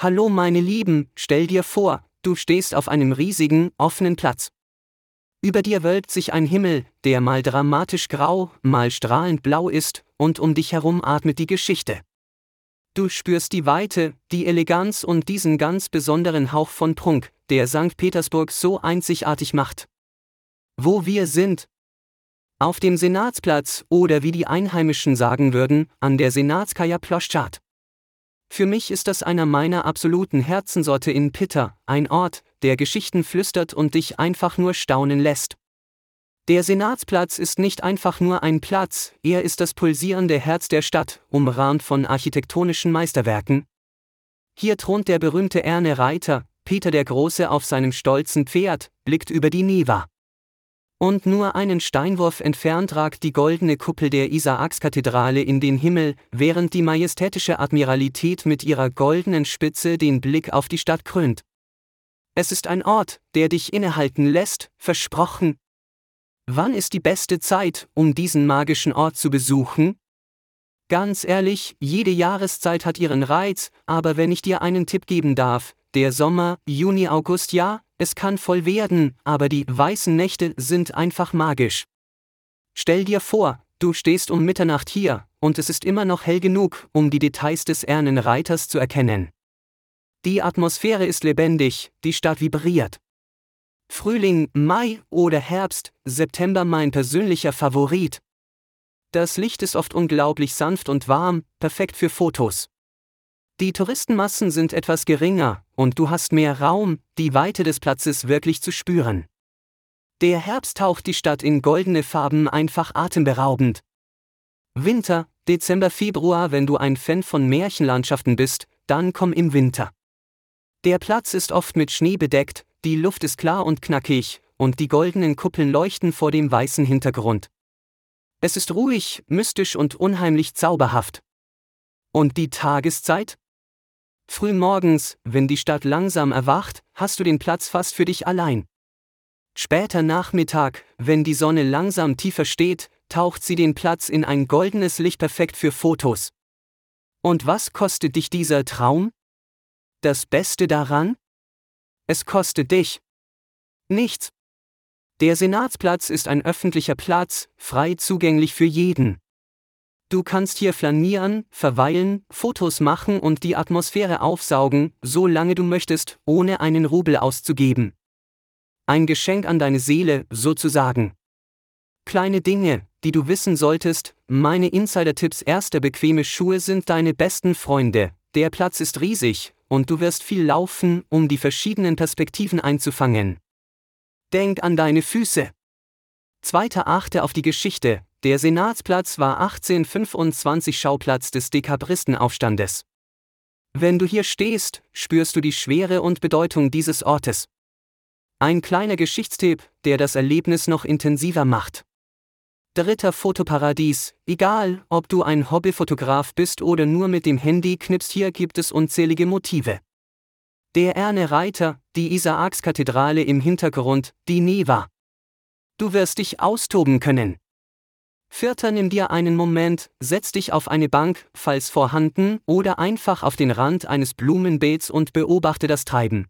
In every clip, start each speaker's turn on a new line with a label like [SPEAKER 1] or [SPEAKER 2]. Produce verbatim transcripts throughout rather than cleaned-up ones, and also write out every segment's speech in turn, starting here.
[SPEAKER 1] Hallo meine Lieben, stell dir vor, du stehst auf einem riesigen, offenen Platz. Über dir wölbt sich ein Himmel, der mal dramatisch grau, mal strahlend blau ist, und um dich herum atmet die Geschichte. Du spürst die Weite, die Eleganz und diesen ganz besonderen Hauch von Prunk, der Sankt Petersburg so einzigartig macht. Wo wir sind? Auf dem Senatsplatz oder wie die Einheimischen sagen würden, an der Senatskaja Ploschad. Für mich ist das einer meiner absoluten Herzensorte in Pitta, ein Ort, der Geschichten flüstert und dich einfach nur staunen lässt. Der Senatsplatz ist nicht einfach nur ein Platz, er ist das pulsierende Herz der Stadt, umrahmt von architektonischen Meisterwerken. Hier thront der berühmte eherne Reiter, Peter der Große auf seinem stolzen Pferd, blickt über die Neva. Und nur einen Steinwurf entfernt ragt die goldene Kuppel der Isaakskathedrale in den Himmel, während die majestätische Admiralität mit ihrer goldenen Spitze den Blick auf die Stadt krönt. Es ist ein Ort, der dich innehalten lässt, versprochen. Wann ist die beste Zeit, um diesen magischen Ort zu besuchen? Ganz ehrlich, jede Jahreszeit hat ihren Reiz, aber wenn ich dir einen Tipp geben darf, der Sommer, Juni, August, ja, es kann voll werden, aber die weißen Nächte sind einfach magisch. Stell dir vor, du stehst um Mitternacht hier, und es ist immer noch hell genug, um die Details des ehernen Reiters zu erkennen. Die Atmosphäre ist lebendig, die Stadt vibriert. Frühling, Mai oder Herbst, September mein persönlicher Favorit. Das Licht ist oft unglaublich sanft und warm, perfekt für Fotos. Die Touristenmassen sind etwas geringer, und du hast mehr Raum, die Weite des Platzes wirklich zu spüren. Der Herbst taucht die Stadt in goldene Farben einfach atemberaubend. Winter, Dezember, Februar, wenn du ein Fan von Märchenlandschaften bist, dann komm im Winter. Der Platz ist oft mit Schnee bedeckt, die Luft ist klar und knackig, und die goldenen Kuppeln leuchten vor dem weißen Hintergrund. Es ist ruhig, mystisch und unheimlich zauberhaft. Und die Tageszeit? Frühmorgens, wenn die Stadt langsam erwacht, hast du den Platz fast für dich allein. Später Nachmittag, wenn die Sonne langsam tiefer steht, taucht sie den Platz in ein goldenes Licht perfekt für Fotos. Und was kostet dich dieser Traum? Das Beste daran? Es kostet dich nichts. Der Senatsplatz ist ein öffentlicher Platz, frei zugänglich für jeden. Du kannst hier flanieren, verweilen, Fotos machen und die Atmosphäre aufsaugen, solange du möchtest, ohne einen Rubel auszugeben. Ein Geschenk an deine Seele, sozusagen. Kleine Dinge, die du wissen solltest, meine Insider-Tipps: Erste, bequeme Schuhe sind deine besten Freunde, der Platz ist riesig, und du wirst viel laufen, um die verschiedenen Perspektiven einzufangen. Denk an deine Füße. Zweiter, achte auf die Geschichte. Der Senatsplatz war achtzehnhundertfünfundzwanzig Schauplatz des Dekabristenaufstandes. Wenn du hier stehst, spürst du die Schwere und Bedeutung dieses Ortes. Ein kleiner Geschichtstipp, der das Erlebnis noch intensiver macht. Dritter, Fotoparadies. Egal, ob du ein Hobbyfotograf bist oder nur mit dem Handy knippst, hier gibt es unzählige Motive. Der eherne Reiter, die Isaakskathedrale im Hintergrund, die Neva. Du wirst dich austoben können. Vierter, nimm dir einen Moment, setz dich auf eine Bank, falls vorhanden, oder einfach auf den Rand eines Blumenbeets und beobachte das Treiben.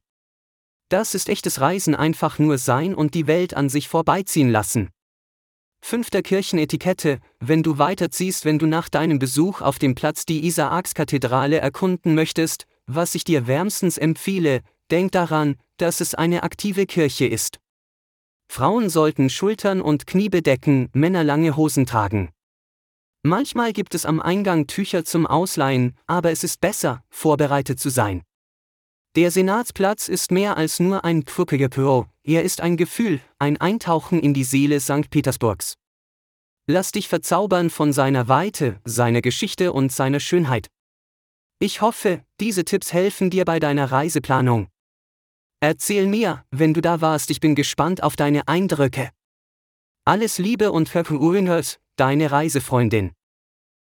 [SPEAKER 1] Das ist echtes Reisen, einfach nur sein und die Welt an sich vorbeiziehen lassen. Fünfter, Kirchenetikette. Wenn du weiterziehst, wenn du nach deinem Besuch auf dem Platz die Isaakskathedrale erkunden möchtest, was ich dir wärmstens empfehle, denk daran, dass es eine aktive Kirche ist. Frauen sollten Schultern und Knie bedecken, Männer lange Hosen tragen. Manchmal gibt es am Eingang Tücher zum Ausleihen, aber es ist besser, vorbereitet zu sein. Der Senatsplatz ist mehr als nur ein Büro, er ist ein Gefühl, ein Eintauchen in die Seele Sankt Petersburgs. Lass dich verzaubern von seiner Weite, seiner Geschichte und seiner Schönheit. Ich hoffe, diese Tipps helfen dir bei deiner Reiseplanung. Erzähl mir, wenn du da warst, ich bin gespannt auf deine Eindrücke. Alles Liebe und Vergnügen, deine Reisefreundin.